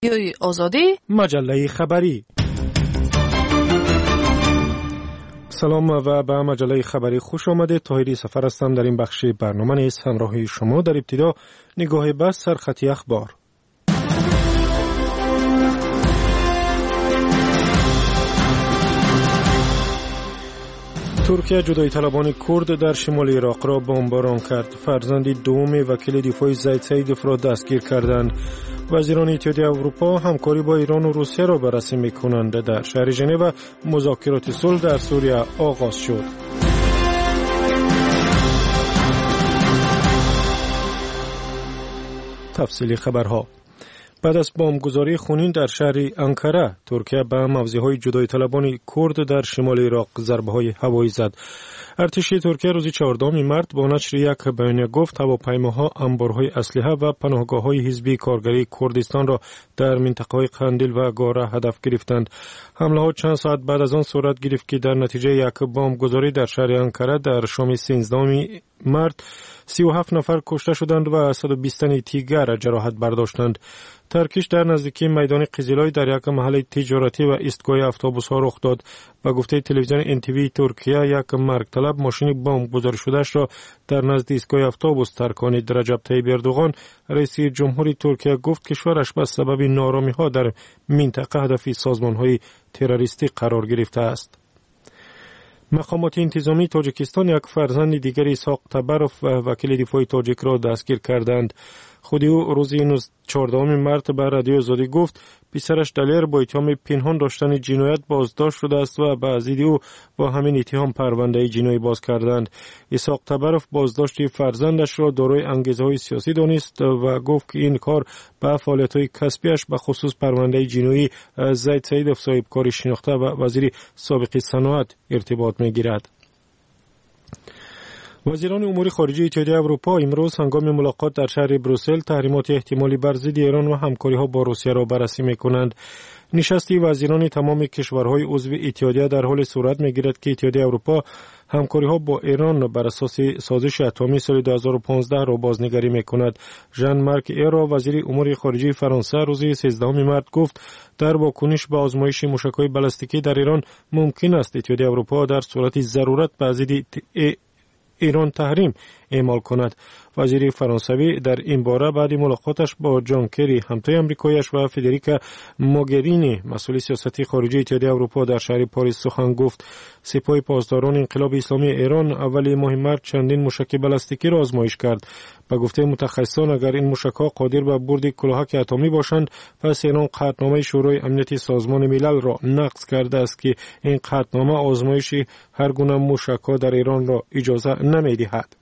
رادیوی آزادی، مجله خبری. سلام و به مجله خبری خوش آمده. طاهری سفر هستم. در این بخش برنامه نیست همراه شما. در ابتدا نگاه به سرخطی اخبار. ترکیه جدایی طلبان کرد در شمال عراق را بمباران کرد. فرزند دوم وکیل دفاع زید سیدوف را دستگیر کردند. وزیران اتحادیه اروپا همکاری با ایران و روسیه را بررسی می‌کنند. در شهر ژنو مذاکرات صلح در سوریه آغاز شد. تفصیلی خبرها. بعد از بمبگذاری خونین در شهر انکره، ترکیه به موضع‌های جدایی طلبان کرد در شمال عراق ضربه‌های هوایی زد. ارتش ترکیه روز 14 مارس با نشر یک بیانیه گفت هواپیماها انبارهای اسلحه و پناهگاه‌های حزبی کارگری کردستان را در منطقه‌های قندیل و گاره هدف گرفتند. حمله‌ها چند ساعت بعد از آن صورت گرفت که در نتیجه یک بمبگذاری در شهر انکره در شام 13 مارس 37 نفر کشته شدند و 120 تن دیگر جراحت برداشتند. ترکیش در نزدیکی میدان قزلای در یک محل تجارتی و ایستگاه اتوبوس‌ها رخ داد. به گفته تلویزیون NTV ترکیه، یک مرگ طلب ماشین بمبگذاری شده‌اش را در نزد ایستگاه اتوبوس ترکانید. رجب طیب اردوغان رئیس جمهوری ترکیه گفت کشورش به سبب نارامی‌ها در منطقه هدف سازمان‌های تروریستی قرار گرفته است. مقامات انتظامی تاجیکستان یک فرزند دیگر اسحاق تبروف و وکیل دفاع تاجیک را دستگیر کردند. خود او روز 14 مارس به رادیو آزادی گفت پسرش دلیر با اتهام پنهان داشتن جنایت بازداشت شده است و به ضد او با همین اتهام پرونده جنایی باز کردند. اسحاق تبروف بازداشت فرزندش را دارای انگیزه‌های سیاسی دانست و گفت که این کار به فعالیت‌های کسبیش به خصوص پرونده جنایی زید سیدوف صاحب کار شناخته و وزیر سابق صنعت ارتباط می‌گیرد. وزیران امور خارجه اتحادیه اروپا امروز هنگام ملاقات در شهر بروسل تحریمات احتمالی بر ضد ایران و همکاری‌ها با روسیه را بررسی می‌کنند. نشست وزیران تمام کشورهای عضو اتحادیه در حال صورت می‌گیرد که اتحادیه اروپا همکاری‌ها با ایران بر اساس سازش اتمی سال 2015 را بازنگری می‌کند. ژان مارک ایرو وزیر امور خارجه فرانسه روز 13 مارس گفت در واکنش به آزمایش موشک‌های بالستیکی در ایران ممکن است اتحادیه اروپا در صورت ضرورت به ضد ایران تحریم اعمال کند. وزیر فرانسوی در این باره بعد ملاقاتش با جان کری همتای امریکایش و فدریکا موگرینی مسئول سیاست خارجی اتحادیه اروپا در شهر پاریس سخن گفت. سپاه پاسداران انقلاب اسلامی ایران اول ماه مارس چندین موشک بالستیکی را آزمایش کرد. به گفته متخصصان اگر این موشک‌ها قادر به برد کلاهک اتمی باشند پس ایران قطعنامه شورای امنیت سازمان ملل را نقض کرده است که این قطعنامه آزمایش هر گونه موشک‌ها در ایران را اجازه نمی‌دهد.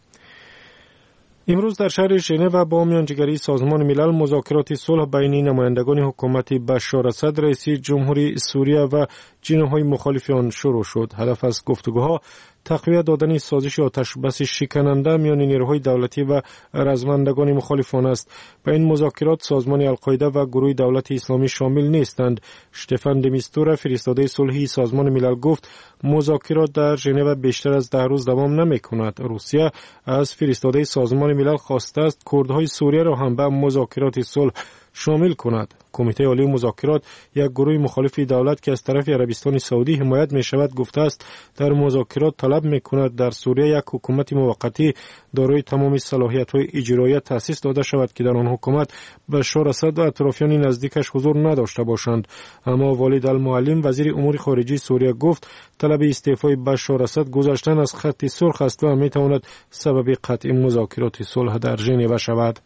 امروز در شهر ژنو با میانجیگری سازمان ملل مذاکرات صلح بین نمایندگان حکومت بشار اسد رئیس جمهوری سوریه و جناح‌های مخالف آن شروع شد. هدف از گفتگوها تقویت دادن سازش آتش بس شکننده میان نیروهای دولتی و رزمندگان مخالف آن است. به این مذاکرات سازمان القاعده و گروه دولت اسلامی شامل نیستند. شتفان د میستورا فرستاده صلحی سازمان ملل گفت مذاکرات در ژنو بیشتر از 10 روز دوام نمی‌کند. روسیه از فرستاده سازمان ملل خواسته است کردهای سوریه را هم به مذاکرات صلح شامل کند. کمیته عالی مذاکرات یک گروه مخالف دولت که از طرف عربستان سعودی حمایت می شود گفته است در مذاکرات طلب می کند در سوریه یک حکومت موقتی دارای تمام صلاحیت‌های اجرایی تأسیس داده شود که در آن حکومت بشار اسد و اطرافیان نزدیکش حضور نداشته باشند. اما والد المعلم وزیر امور خارجه سوریه گفت طلب استعفای بشار اسد گذشتن از خط سرخ است و می تواند سبب قطع مذاکرات صلح در ژنو شود.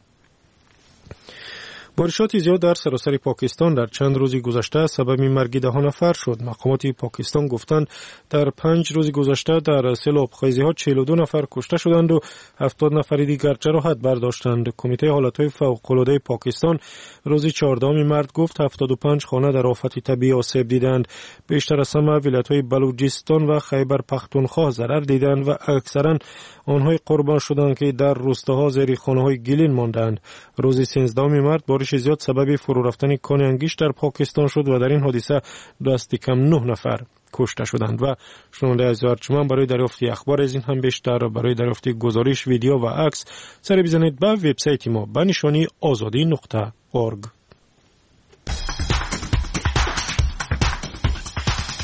بارشات زیاد در سراسر پاکستان در چند روز گذشته سبب مرگ 10 نفر شد. مقامات پاکستان گفتند در 5 روز گذشته در سیلاب‌خیزی‌ها 42 نفر کشته شدند و 70 نفر دیگر جراحت برداشتند. کمیته حالت‌های فوق‌العاده پاکستان روز 14 مارس گفت 75 خانه در آفت طبیعی آسیب دیدند. بیشتر از همه ولایت‌های بلوچستان و خیبر پختونخوا ضرر دیدند و اکثرا آنها قربان شدند که در روستاها زیر خانه‌های گلین ماندند. روز 13 مارس بارش زیاد سبب فرو رفتن کان انگشت در پاکستان شد و در این حادثه دست کم 9 نفر کشته شدند. و شنونده عزیز ارجمند برای دریافت اخبار از این هم بیشتر برای دریافت گزارش ویدیو و عکس سر بزنید به وبسایت ما به نشانی azadi.org.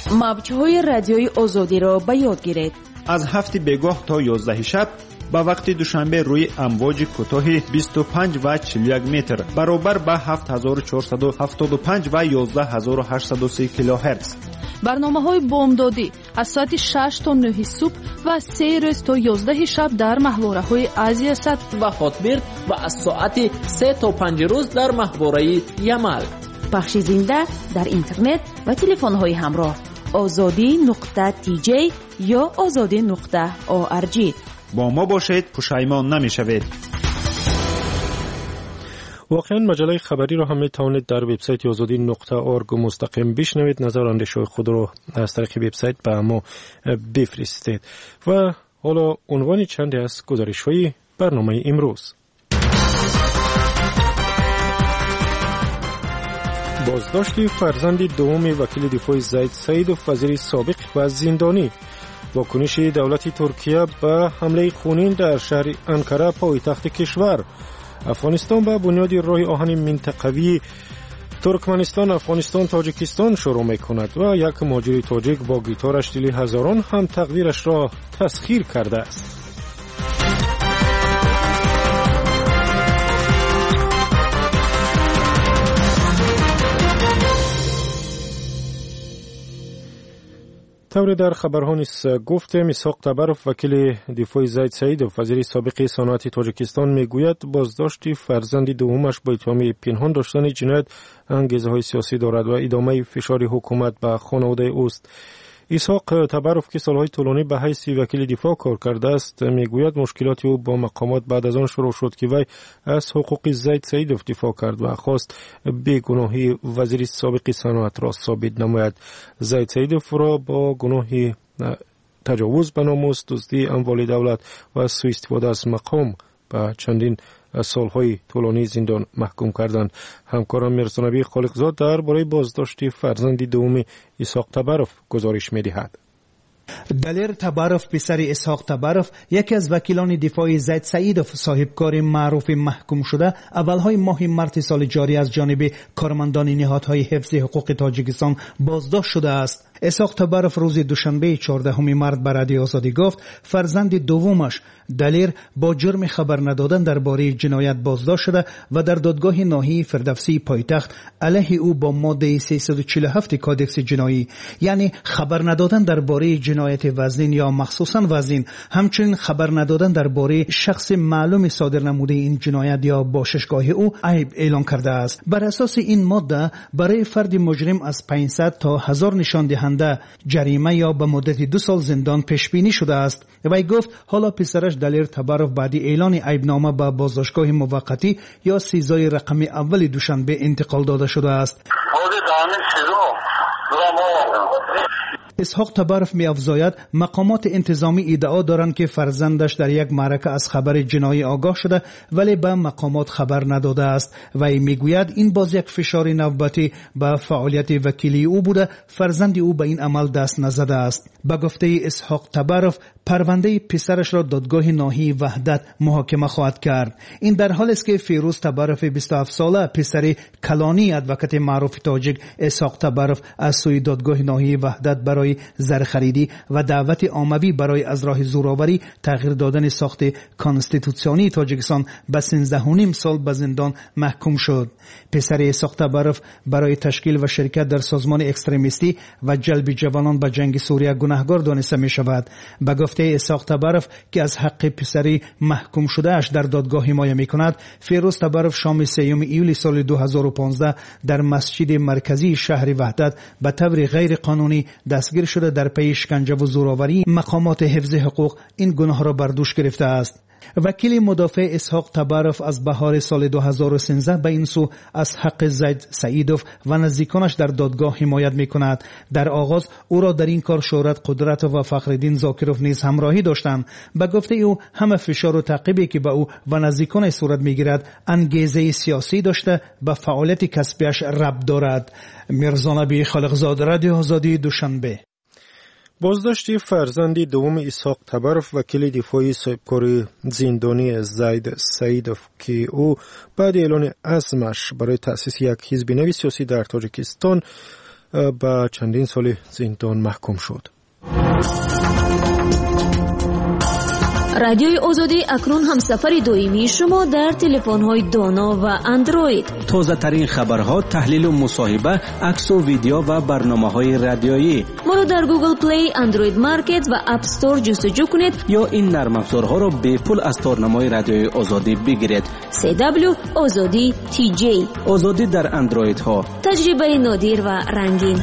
موج‌های رادیوی آزادی را به یاد گیرید. از 7 بگاه تا 11 شب با وقت دوشنبه روی امواج کوتاه 25 و 41 متر برابر با 7475 و 11830 کیلوهرتز. برنامه‌های بامدادی از ساعت 6 تا 9 صبح و 3 روز تا 11 شب در محوره‌های آسیا صد و هاتبرد و از ساعت 3 تا 5 روز در محوره یمل. پخش زنده در اینترنت و تلفن‌های همراه azadi.tj یا azadi.org. با ما باشید، پشیمان نمی‌شوید. واقعا مجله خبری را هم میتوانید در وبسایت azadi.org مستقیم بشنوید. نظر و اندیشه خود را از طریق وبسایت به ما بفرستید. و حالا عنوان چندی از گزارش‌های برنامه امروز. بازداشت فرزند دوم وکیل دفاع زید سیدوف وزیر سابق و زندانی. واکنش دولت ترکیه به حمله خونین در شهر انکره پایتخت کشور. افغانستان به بنیاد راه آهن منطقوی ترکمنستان، افغانستان، تاجیکستان شروع می‌کند و یک مهاجر تاجیک با گیتارش دل هزاران هم تقدیرش را تسخیر کرده است. طور در خبرها نیز گفتم اسحاق تبروف وکیل دفاع زید سیدوف وزیر سابق صنعت تاجیکستان میگوید بازداشت فرزند دومش با اتهام پنهان داشتن جنایت انگیزه‌های سیاسی دارد و ادامه فشار حکومت به خانواده اوست. اسحاق تبروف که سالهای طولانی به حیث وکیل دفاع کار کرده است میگوید مشکلات او با مقامات بعد از آن شروع شد که وی از حقوق زید سیدوف دفاع کرد و خواست بیگناهی وزیر سابق صنعت را ثابت نماید. زید سیدوف را با گناه تجاوز به ناموس، دزدی اموال دولت و سوء استفاده از مقام به چندین سالهای طولانی زندان محکوم کردند. همکارم مرزانبی خالقزاد درباره بازداشت فرزند دوم اسحاق تبروف گزارش می‌دهد. دلیر تبروف پسر اسحاق تبروف یکی از وکیلان دفاع زید سیدوف صاحبکار معروف محکوم شده اولهای ماه مارس سال جاری از جانب کارمندان نهادهای حفظ حقوق تاجیکستان بازداشت شده است. اسحاق تبروف روز دوشنبه 14 مارس به رادیو آزادی گفت فرزند دومش دلیر با جرم خبر ندادن درباره جنایت بازداشت شده و در دادگاه ناحیه فردوسی پایتخت علیه او با ماده 347 کادکس جنایی یعنی خبر ندادن درباره جنایت وزین یا مخصوصا وزین، همچنین خبر ندادن درباره شخص معلوم صادر نموده این جنایت یا باششگاه او عیب اعلان کرده است. بر اساس این ماده برای فرد مجرم از 500 تا 1000 نشان دهنده جریمه یا به مدت 2 سال زندان پیش بینی شده است. وی گفت حالا پسرش دلیر تبروف بعد اعلان عیبنامه به بازداشتگاه موقتی یا سیزای رقم اول دوشنبه انتقال داده شده است. اسحاق تبروف می‌افزاید مقامات انتظامی ادعا دارند که فرزندش در یک معرکه از خبر جنایی آگاه شده ولی به مقامات خبر نداده است و میگوید این باز یک فشار نوبتی به فعالیت وکیلی او بوده. فرزند او به این عمل دست نزده است. به گفته اسحاق تبروف پرونده پسرش را دادگاه ناحیه وحدت محاکمه خواهد کرد. این در حالی است که فیروز تبروف 27 ساله پسر کلانی ادوکات معروف تاجیک اسحاق تبروف از سوی دادگاه ناحیه وحدت برای زرخریدی و دعوت عاموی برای از راه زورآوری تغییر دادن ساخت کانستیتوسیونی تاجیکستان به 13.5 سال به زندان محکوم شد. پسر اسحاق تبروف برای تشکیل و شرکت در سازمان اکستریمیستی و جلب جوانان به جنگ سوریه گناهکار دانسته می شود. به گفته اسحاق تبروف که از حق پسری محکوم شده اش در دادگاه حمایت می کند، فیروز تبروف شام 3 ایول سال 2015 در مسجد مرکزی شهر وحدت به طور غیر قانونی دستگیر شده در پی شکنجه و زورآوری مقامات حفظ حقوق این گناه را بر دوش گرفته است. وکیل مدافع اسحاق تبروف از بهار سال 2013 به این سو از حق زید سیدوف و نزدیکانش در دادگاه حمایت می کند. در آغاز او را در این کار شهرت قدرت و فخرالدین زاکروف نیز همراهی داشتند. به گفته او همه فشار و تعقیبی که به او و نزدیکانش صورت می گیرد انگیزه سیاسی داشته به فعالیت کسبیش ربط دارد. مرزانبی خالقزاد، رادیو آزادی، دوشنبه. بازداشت فرزند دوم اسحاق تبروف وکیل دفاعی صاحبکار زندانی زید سیدوف که او بعد اعلان عزمش برای تأسیس یک حزب نوی سیاسی در تاجیکستان به چندین سال زندان محکوم شد. رادیوی آزادی اکنون همسفر دائمی شما در تلفن‌های دانا و اندروید. تازه ترین خبرها، تحلیل و مصاحبه، عکس و ویدیو و برنامه‌های رادیویی. ما را در گوگل پلی، اندروید مارکت و اپ استور جستجو کنید یا این نرم افزارها را به پول از تارنمای رادیوی آزادی بگیرید. CW آزادی TJ. آزادی در اندروید ها. تجربه نادر و رنگین.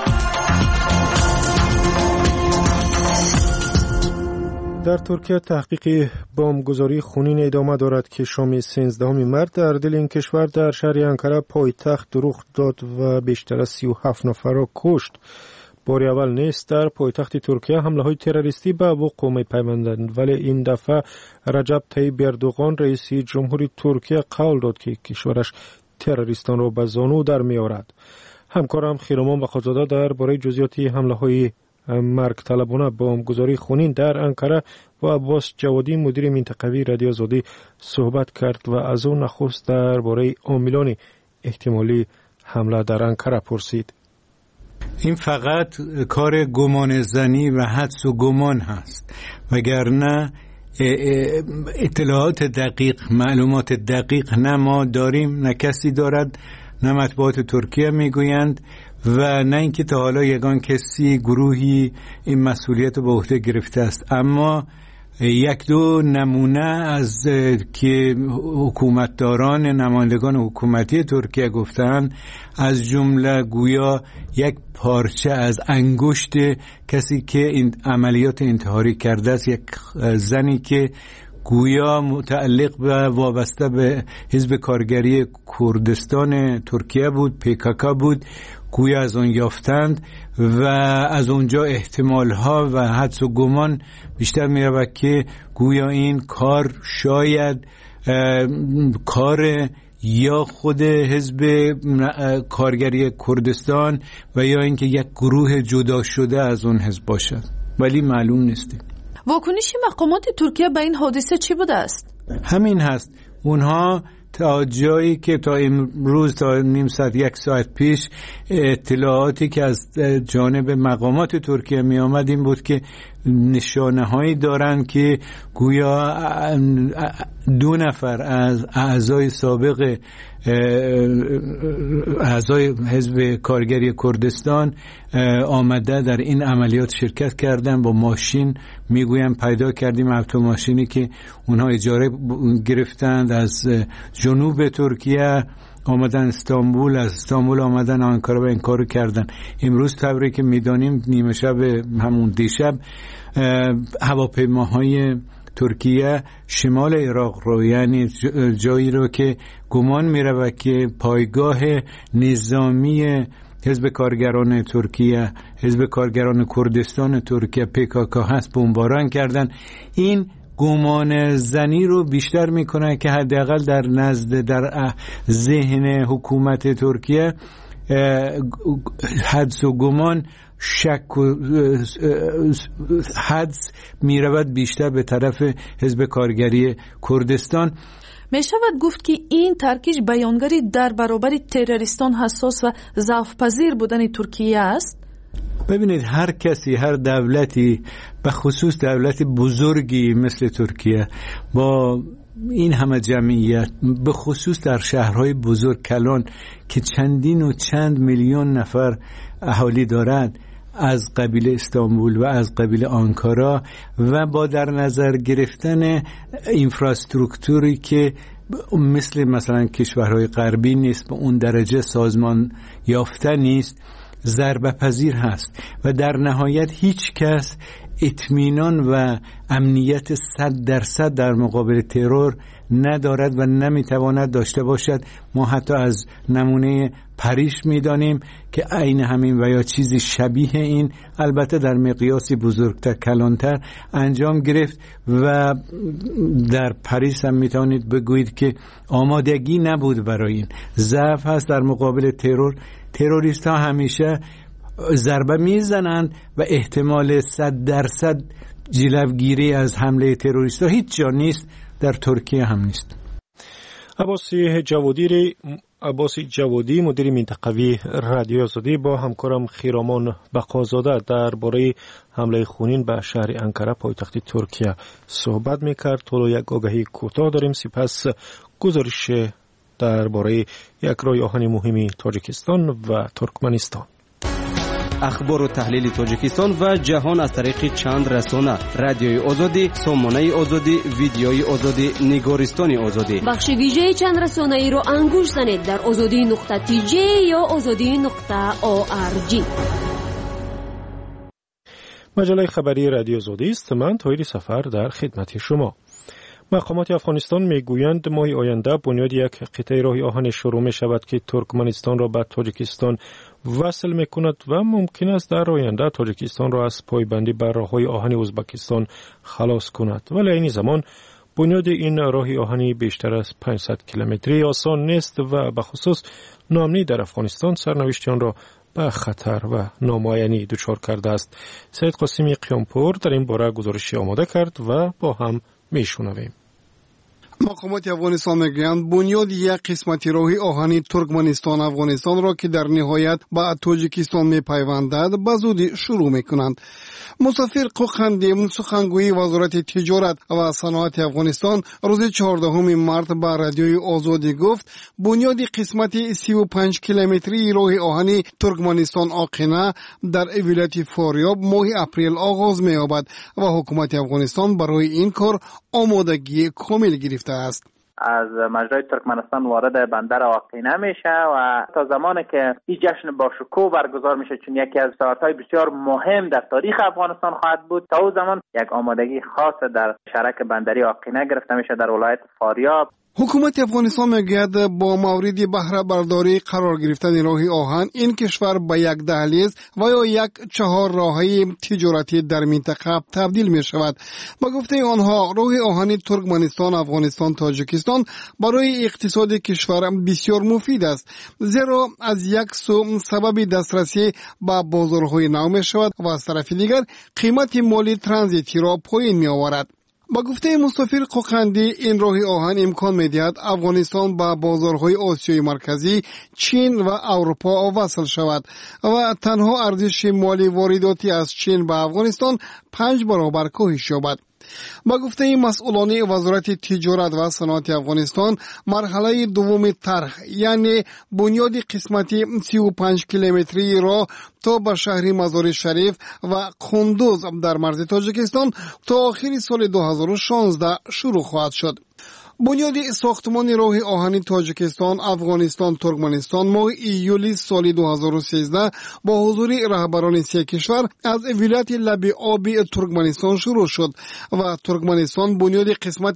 در ترکیه تحقیق بمبگذاری خونین ادامه دارد که شام 13 مرد در دل این کشور در شهر انکره پایتخت رخ داد و بیشتر از 37 نفر را کشت. بار اول نیست در پایتخت ترکیه حمله های تروریستی به وقوع می‌پیوندند، ولی این دفعه رجب طیب اردوغان رئیس جمهوری ترکیه قول داد که کشورش تروریستان را به زانو در می‌آورد. همکارم خیرمان بخازاده درباره جزئیات حمله های مرگ طلبانه بمبگذاری خونین در انکره و عباس جوادی مدیر منطقوی رادیو آزادی صحبت کرد و از او نخست درباره عاملان احتمالی حمله در انکره پرسید. این فقط کار گمان زنی و حدس و گمان هست، وگرنه اطلاعات دقیق، معلومات دقیق نه ما داریم، نه کسی دارد، نه مطبوعات ترکیه میگویند و نه اینکه تا حالا یگان کسی گروهی این مسئولیت رو به عهده گرفته است. اما یک دو نمونه از که حکومتداران، نمایندگان حکومتی ترکیه گفتند، از جمله گویا یک پارچه از انگشت کسی که این عملیات انتحاری کرده است، یک زنی که گویا متعلق و وابسته به حزب کارگری کردستان ترکیه بود، PKK بود، گویا از اون یافتند و از اونجا احتمالها و حدس و گمان بیشتر می رود که گویا این کار شاید کار یا خود حزب کارگری کردستان و یا اینکه یک گروه جدا شده از اون حزب باشد، ولی معلوم نیست. واکنش مقامات ترکیه به این حادثه چی بوده است؟ همین هست، اونها تا جایی که تا امروز تا نیم ساعت یک ساعت پیش اطلاعاتی که از جانب مقامات ترکیه می آمد این بود که نشانه هایی دارند که گویا 2 نفر از اعضای سابق اعضای حزب کارگری کردستان آمده در این عملیات شرکت کردن. با ماشین میگویم پیدا کردیم، اتوماشینی که اونها اجاره گرفتند از جنوب ترکیه آمدن استانبول، از استانبول آمدن آنکارا و این کارو کردن. امروز طوری که میدانیم نیمه شب همون دیشب هواپیماهای ترکیه شمال عراق رو، یعنی جایی رو که گمان می‌رود که پایگاه نظامی حزب کارگران ترکیه، حزب کارگران کردستان ترکیه PKK هست، بمباران کردن. این گمان زنی رو بیشتر میکنه که حداقل در ذهن حکومت ترکیه حدس و گمان، شک و حدس میرود بیشتر به طرف حزب کارگری کردستان. می شود گفت که این ترکیش بیانگری در برابر تروریستان حساس و ضعف پذیر بودن ترکیه است؟ ببینید، هر کسی، هر دولتی، به خصوص دولت بزرگی مثل ترکیه با این همه جمعیت، به خصوص در شهرهای بزرگ کلان که چندین و چند میلیون نفر اهالی دارد، از قبیل استانبول و از قبیل آنکارا، و با در نظر گرفتن اینفراستراکچوری که مثلا کشورهای غربی نیست، به اون درجه سازمان یافته نیست، ضربه پذیر هست و در نهایت هیچ کس اطمینان و امنیت 100% در مقابل ترور ندارد و نمیتواند داشته باشد. ما حتی از نمونه پاریس میدانیم که عین همین و یا چیزی شبیه این، البته در مقیاسی بزرگتر، کلانتر انجام گرفت و در پاریس هم میتونید بگویید که آمادگی نبود برای این. ضعف هست در مقابل ترور. تروریست ها همیشه ضربه میزنند و احتمال 100% جلوگیری از حمله تروریست ها هیچ جا نیست، در ترکیه هم نیست. عباس جوادی عباس جوادی مدیر منطقوی رادیو آزادی با همکارم خیرامان بقازاده درباره حمله خونین به شهر انکره پایتخت ترکیه صحبت میکرد. طول یک آگهی کوتاه داریم، سپس گزارش درباره یک راه آهن مهمی تاجیکستان و ترکمنستان. اخبار و تحلیل تاجیکستان و جهان از طریق چند رسانه: رادیوی آزادی، سامانه آزادی، ویدیوی آزادی، نگارستان آزادی. بخش ویژه چند رسانه ای رو انگوش زنید در azadi.tj یا azadi.org. مجله خبری رادیو آزادی است. من طاهر سفر در خدمت شما. مقامات افغانستان میگویند ماه آینده بنیاد یک قطعه راه آهن شروع می شود که ترکمنستان را به تاجیکستان وصل می کند و ممکن است در آینده تاجیکستان را از پایبندی بر راههای آهن ازبکستان خلاص کند. ولی این زمان بنیاد این راه آهنی بیشتر از 500 کیلومتری آسان نیست و به خصوص ناامنی در افغانستان سرنوشت آن را به خطر و نامعینی دچار کرده است. سید قاسمی قیامپور در این باره گزارشی آماده کرد و با هم میشنویم. مقامات افغانستان میگویند بنیاد یک قسمتی راه آهنی ترکمنستان افغانستان را که در نهایت به تاجیکستان میپیوندد به زودی شروع میکنند. مسافر قوقندی سخنگوی وزارت تجارت و صنعت افغانستان روز 14 مارس به رادیوی آزادی گفت بنیاد قسمت 35 کیلومتری راه آهنی ترکمنستان آقینه در ولایت فاریاب ماه اپریل آغاز می‌یابد و حکومت افغانستان برای این کار آمادگی کامل گرفته است. از مجرای ترکمنستان وارد بندر آقینه میشه و تا زمانی که این جشن باشکوه برگزار میشه، چون یکی از ساعت‌های بسیار مهم در تاریخ افغانستان خواهد بود، تا اون زمان یک آمادگی خاص در شرک بندری آقینه گرفته میشه در ولایت فاریاب. حکومت افغانستان میگوید با مورد بهره برداری قرار گرفتن راه آهن این کشور به یک دهلیز و یا یک چهار راهی تجارتی در منطقه تبدیل می شود. با گفته آنها راه آهن ترکمنستان افغانستان تاجیکستان برای اقتصاد کشور بسیار مفید است، زیرا از یک سو سبب دسترسی به بازارهای نو می شود و از طرف دیگر قیمت مالی ترانزیتی را پایین می آورد. با گفته مصطفی قوقندی این راه آهن امکان می‌دهد افغانستان با بازارهای آسیای مرکزی، چین و اروپا وصل شود و تنها ارزش مالی وارداتی از چین به افغانستان 5 برابر کاهش یابد. با گفته مسئولان وزارت تجارت و صنعت افغانستان مرحله دوم طرح یعنی بنیاد قسمتی 35 کیلومتری را تا به شهر مزار شریف و قندوز در مرز تاجیکستان تا آخر سال 2016 شروع خواهد شد. بنیاد ساختمان راه آهن تاجیکستان افغانستان ترکمنستان ماه ایولی سال 2013 با حضور رهبران سه کشور از ولایت لب آبی ترکمنستان شروع شد و ترکمنستان بنیاد قسمت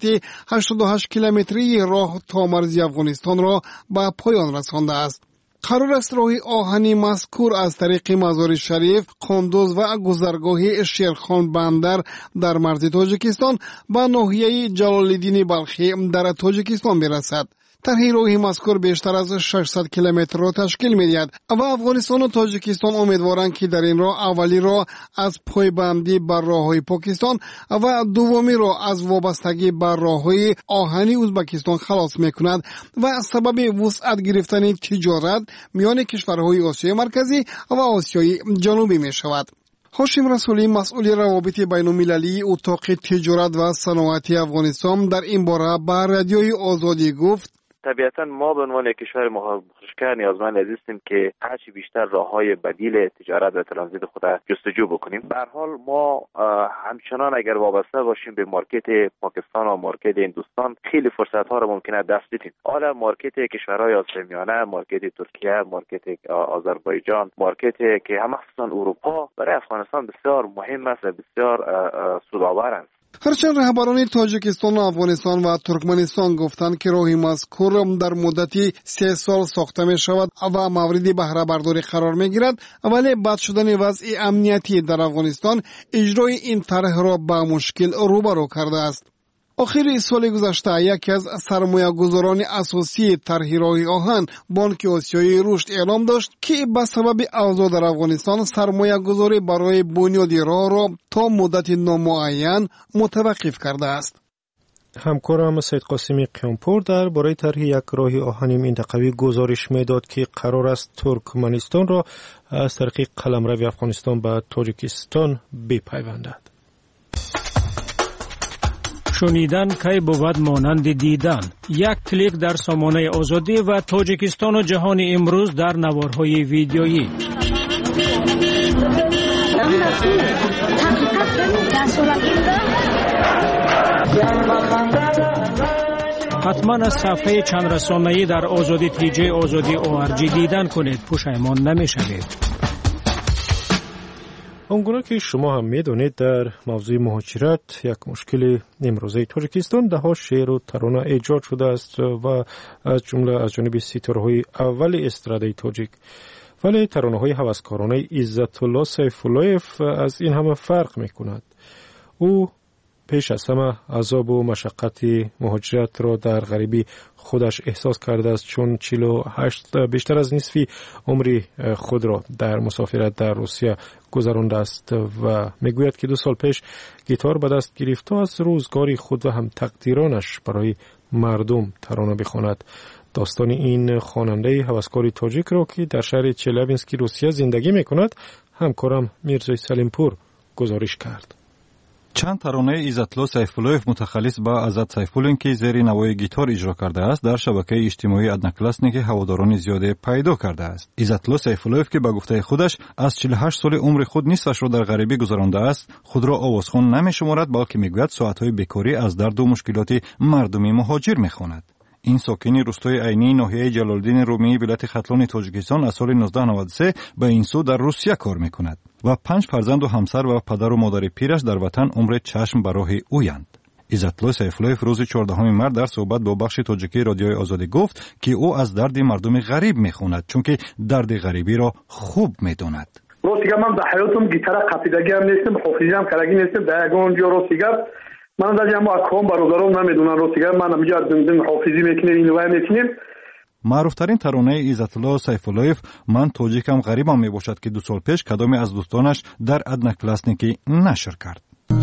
88 کیلومتری راه تا مرز افغانستان را به پایان رسانده است. قرار است راه آهنی مذکور از طریق مزار شریف، قندوز و گذرگاه شیرخان بندر در مرز تاجیکستان به ناحیه جلال الدین بلخی در تاجیکستان برسد. طرح راه مذکور بیشتر از 600 کیلومتر را تشکیل می‌دهد و افغانستان و تاجیکستان امیدوارند که در این راه اولی را از پایبندی بر راه‌های پاکستان و دومی را از وابستگی بر راه‌های آهنی ازبکستان خلاص می‌کند و سبب وسعت گرفتن تجارت میان کشورهای آسیای مرکزی و آسیای جنوبی می‌شود. هاشم رسولی مسئول روابط بین‌المللی اتاق تجارت و صنعتی افغانستان در این باره به رادیوی آزادی گفت طبیعتا ما به عنوان کشور مخرج‌گر نیازمند هستیم که هرچی بیشتر راه‌های بدیل تجارت و ترانزیت خود جستجو بکنیم. به هر حال ما همچنان اگر وابسته باشیم به مارکت پاکستان و مارکت هندوستان خیلی فرصت‌ها رو ممکنه دست بدیم. حالا مارکت کشورهای آسیای میانه، مارکت ترکیه، مارکت آذربایجان، مارکت که هم مخصوصا اروپا برای افغانستان بسیار مهم است و بسیار سودآور است. هرچند رهبران تاجیکستان و افغانستان و ترکمنستان گفتند که راه مذکور در مدتی 3 سال ساخته می شود و مورد بهره برداری قرار می گیرد، ولی بد شدن وضع امنیتی در افغانستان اجرای این طرح را با مشکل روبرو کرده است. آخر سال گذشته یکی از سرمایه‌گذاران اساسی طرح راه آهن بانک آسیایی رشد اعلام داشت که به سبب اوضاع در افغانستان سرمایه‌گذاری برای بنیاد راه را تا مدت نامعین متوقف کرده است. همکارم سید قاسمی قیامپور در برای طرح یک راه آهنی منطقوی گزارش میداد که قرار است ترکمنستان را از طریق قلمرو افغانستان به تاجیکستان بپیوندد. شنیدن کی بود مانند دیدن. یک کلیک در سامانه آزادی و تاجیکستان و جهان امروز در نوارهای ویدیویی. حتما از صفحه چند رسانه‌ای در آزادی تیجی آزادی ORG دیدن کنید، پشیمان نمی‌شوید. آنگونه که شما هم می‌دانید در موضوع مهاجرت یک مشکل امروزه تاجیکستان ده‌ها شعر و ترانه ایجاد شده است و از جمله از جانب ستاره‌های اول استرادای تاجیک. ولی ترانه‌های هوسکارانه عزت الله سیف‌اللهیف از این همه فرق می‌کند. او پیش از همه عذاب و مشقت مهاجرت را در غریبی خودش احساس کرده است، چون 48 بیشتر از نصف عمر خود را در مسافرت در روسیه گذرانده است و میگوید که 2 سال پیش گیتار به دست گرفت تا از روزگار خود و هم تقدیرانش برای مردم ترانه بخواند. داستان این خواننده هوسکار تاجیک را که در شهر چلیابینسکی روسیه زندگی میکند همکارم میرزای سلیمپور گزارش کرد. چند ترانه عزت‌الله سیف‌اللهیف متخلص به عزت سیف‌اللهیف که زیر نوای گیتار اجرا کرده است در شبکه اجتماعی ادناکلاسنیک هواداران زیاده پیدا کرده است. عزت‌الله سیف‌اللهیف که به گفته خودش از 48 سال عمر خود نصفش را در غریبی گذرانده است، خود را آوازخوان نمی‌شمارد، بلکه میگوید ساعت‌های بیکاری از درد و مشکلات مردم مهاجر می‌خواند. این ساکن روستای عینی ناحیه جلال‌الدین رومی ولایت ختلان تاجیکستان از سال 1993 به این سو در روسیه کار می‌کند و 5 فرزند و همسر و پدر و مادر پیرش در وطن عمر چشم به راه اویند. عزت‌الله سیف‌اللهیف روز 14 مارس در صحبت با بخش تاجیکی رادیوی آزادی گفت که او از درد مردم غریب می‌خواند، چون که درد غریبی را خوب می‌داند. روسیه من در حیاتم گیتار قطیدگی هم نیستم، حافظی هم کرگی نیستم، در اونجا روسیه من در جمع اکام برادرام نمیدونن روسیه من همینجا دندن حافظی میکنیم اینو میکنیم. معروفترین ترانه عزت‌الله سیف‌اللهیف من تاجیکم غریبم میباشد که 2 سال پیش کدامی از دوستانش در ادناکلاسنیکی نشر کرد.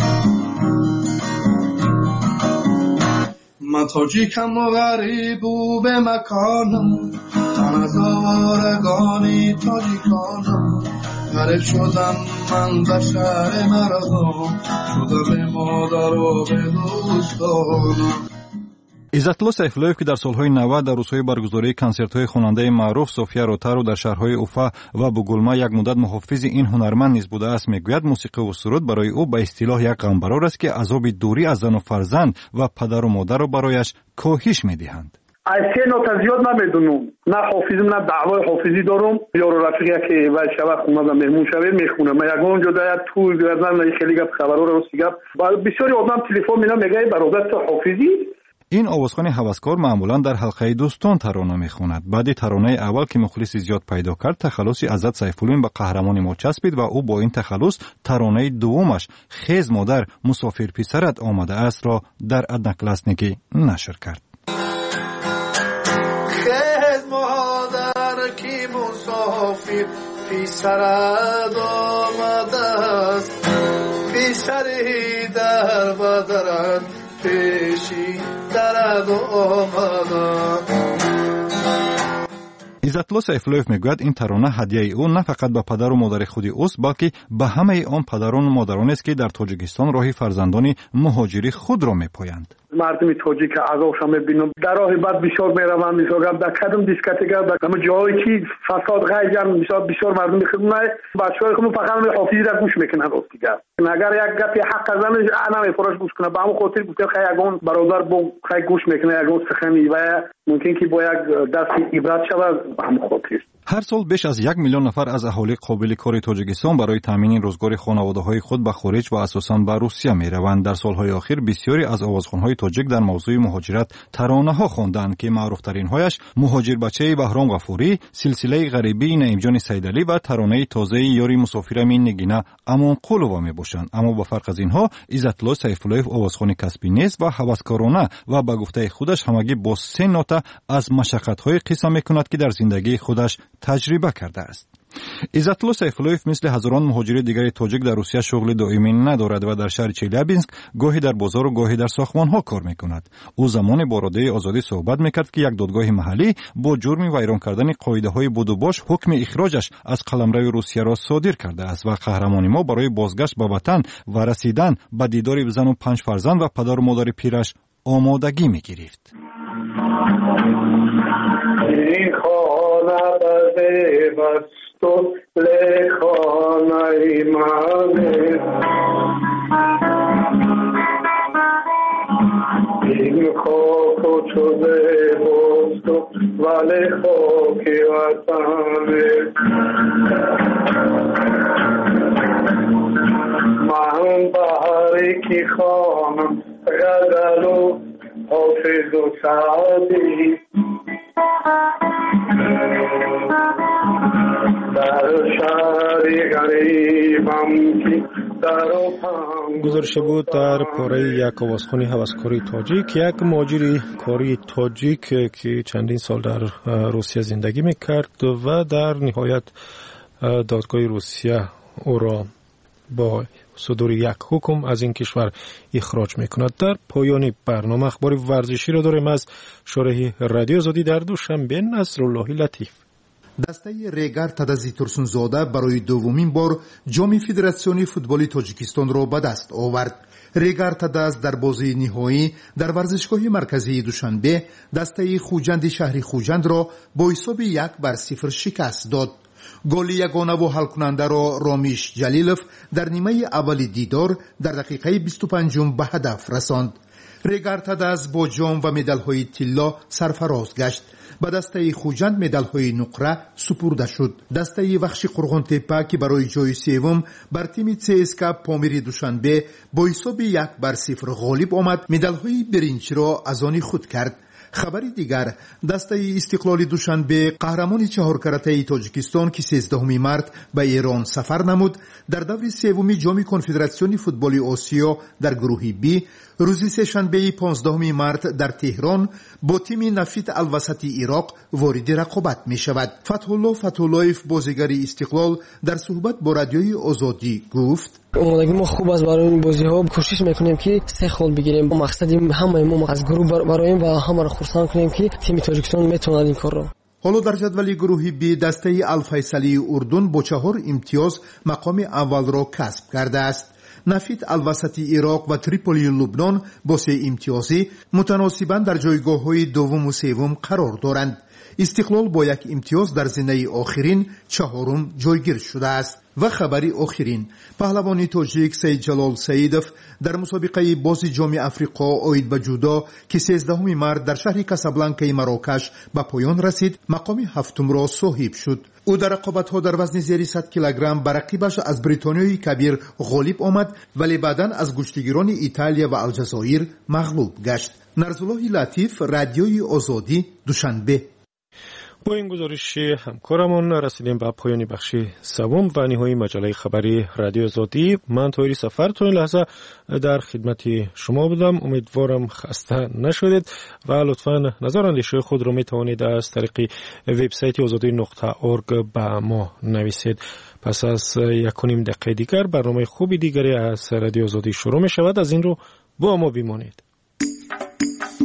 من تاجیکم غریب و به مکانم، تن از آوارگانی تاجیکانم، غریب شدم من در شهر مردم، شدم به مادر و به دوستانم. عزت‌الله سیف‌اللهیف که در سالهای 90 در روزهای برگزاری کنسرت‌های خواننده معروف سوفیا روتارو در شهرهای اوفا و بوگولما یک مدت محافظ این هنرمند نیز بوده است، میگوید موسیقی و سرود برای او به اصطلاح یک غمبرار است که عذاب دوری از زن و فرزند و پدر و مادر را برایش کاهش می‌دهند. از سه نوت زیاد نمیدونم، نه حافظم نه دعوای حافظی دارم، یارو رفیقی که وای شب خونه مهمون شوه میخونه، من یگان جدا تو گردن خیلی گپ خبرو رو گپ بسیاری آدم تلفن مینا میگه برادر تو حافظی. این آوازخوان هوسکار معمولا در حلقه دوستان ترانه میخواند. بعد ترانه اول که مخلص زیاد پیدا کرد، تخلص عزت سیف‌اللهیف به قهرمان ما چسبید و او با این تخلص ترانه دومش خیز مادر مسافر پسرت آمده است را در ادناکلاسنیکی نشر کرد. خیز مادر کی مسافر پسرت آمده است، پسری در بدرت پیشی درد آمده. عزت‌الله سیف‌اللهیف میگوید این ترانه هدیه او نه فقط به پدر و مادر خودی اوست، بلکه به همه آن پدران و مادران است که در تاجیکستان راه فرزندان مهاجری خود را میپایند. مردم تاجیک عذابشان میبینم، در راه بعد بسیار میروند، بسیار در کدام دیسکوتک در همه جایی که فساد غیجن بسیار مردم میخوام بچه‌های خودم فقط حافظی را گوش میکنن دیگه. اگر یک گپی حق زنه انا میفروش گوش کنه، به همون خاطر گفتم خیلی برادر با خیلی گوش میکنه، یگان سخنی و ممکن که با یک دست عبرت شود به همون خاطر. هر سال بیش از 1 میلیون نفر از اهالی قابل کار تاجیکستان برای تامین روزگار خانواده‌های خود به خارج و اساساً به روسیه میروند. در سالهای اخیر بسیاری از آوازخوان‌های تاجیک در موضوع مهاجرت ترانه‌ها خواندند که معروف‌ترین هایش مهاجر بچه بهرام غفوری، سلسله غریبی نعیمجان سیدعلی و ترانه تازه یاری مسافرم نگینه امان قلوبا میباشند. اما با فرق از اینها عزت‌الله سیف‌اللهیف آوازخوان کسبی نیست و هوسکارانه و به گفته خودش همگی با 3 نوته از مشقت‌های قصه می‌کند که در زندگی خودش تجربه کرده است. عزتالله سیفالویف مثل هزاران مهاجر دیگر تاجیک در روسیه شغل دائمی ندارد و در شهر چلیابینسک گاهی در بازار و گاهی در ساختمان‌ها کار می‌کند. او زمان با رادیوی آزادی صحبت می‌کرد که یک دادگاه محلی با جرم ویران کردن قاعده‌های بودوباش حکم اخراجش از قلمرو روسیه را صادر کرده است و قهرمانی ما برای بازگشت به وطن و رسیدن به دیدار زن و 5 فرزند و پدر و مادر پیرش آمادگی می‌گرفت. این خاک و چوزه بست و ولی خاک وطنه من بحری که خانم غزل و حافظ و سعدی گزارش بود در پاره یک آوازخوانی هوسکاری تاجیک، یک مهاجر کاری تاجیک که چندین سال در روسیه زندگی میکرد و در نهایت دادگاه روسیه او را با صدور یک حکم از این کشور اخراج میکند. در پایان برنامه اخبار ورزشی را داریم از شارح رادیو آزادی در دوشنبه. نصرالله لطیف. دسته ریگر تدازی ترسونزاده برای دومین بار جام فدراسیون فوتبال تاجیکستان را به دست آورد. ریگر تداز در بازی نهایی در ورزشگاه مرکزی دوشنبه دسته خوجند شهری خوجند را با حساب 1-0 شکست داد. گل یگانه و حل کننده را رامیش جلیلوف در نیمه اول دیدار در دقیقه 25 به هدف رساند. ریگر تداز با جام و مدال های طلا سرفراز گشت. به دسته خوجند مدال های نقره سپرده شد. دسته وخش قرغون تپه که برای جای سوم بر تیم CSKA پامیر دوشنبه با حساب 1-0 غالب آمد، مدال های برنج را از آن خود کرد. خبری دیگر، دسته استقلال دوشنبه قهرمان 4 کرته تاجیکستان که 13 مارت به ایران سفر نمود در دور سوم جام کنفدراسیون فوتبال آسیا در گروه بی روز سه‌شنبه 15 مارت در تهران با تیم نفت الوسط عراق وارد رقابت می شود. فتح‌الله فتح‌اللهیف بازیگر استقلال در صحبت با رادیوی آزادی گفت: اومدگی ما خوب است برای این بازی ها، کوشش میکنیم که 3 خال بگیریم. مقصد همه ما از گروه برایم و همه را خرسند کنیم که تیم تاجیکستان میتواند این کار را. حالا در جدول گروه بی دسته الفیصلی اردن با 4 امتیاز مقام اول را کسب کرده است. نفت الوسط عراق و تریپولی لبنان با 3 امتیازی متناسباً در جایگاه‌های دوم و سوم قرار دارند. استقلال با 1 امتیاز در زینه آخرین 4م جایگیر شده است. و خبری آخرین، پهلوان تاجیک سید جلال سیدوف در مسابقه بازی جام افریقا آید به جودو که 13 مارت در شهر کاسابلانکای مراکش به پایان رسید مقام 7 را صاحب شد. او در رقابت‌ها در وزن زیر 100 کیلوگرم بر رقیبش از بریتانیای کبیر غالب آمد ولی بعداً از گشتگیران ایتالیا و الجزایر مغلوب گشت. نصرالله لطیف، رادیوی آزادی، دوشنبه. با این گزارش همکارمون رسیدیم به پایان بخش سوم و نهایی مجله خبری رادیو آزادی. من طاهری سفر تا این لحظه در خدمت شما بودم. امیدوارم خسته نشدید و لطفاً نظر اندیشه خود را می توانید از طریق وبسایت azadi.org به ما نویسید. پس از 1.5 دقیقه دیگر برنامه خوبی دیگری از رادیو آزادی شروع می شود. از این رو با ما بمانید.